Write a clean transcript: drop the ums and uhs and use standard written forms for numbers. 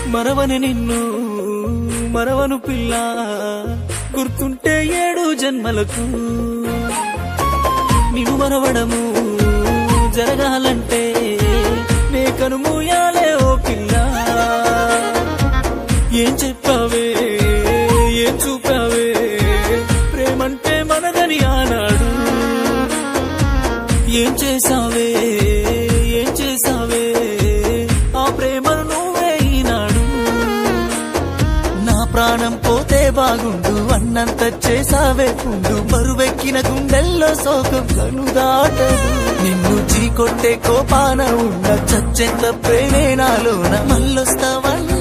మరవని నిన్ను మరవను పిల్ల గుర్తుంటే 7 జన్మలకు నిన్ను మరవడము జరగాలంటే నే కనుమూయాలే ఓ పిల్ల ఏం చెప్పావే ఏం చూపావే ప్రేమంటే మనదని ఆనాడు ఏం చేసావే ఏం చేసావే ఆ ప్రేమను నువ్వే ఈనాడు నా ప్రాణం పోతే బాగుండు అన్నంత చేసావే పుండు బరువెక్కిన గుండెల్లో సోకం కనుదాటదు నిన్ను చీకొట్టే కోపాన ఉన్న చచ్చెంత ప్రేమే నాలోన మళ్ళొస్తావన్న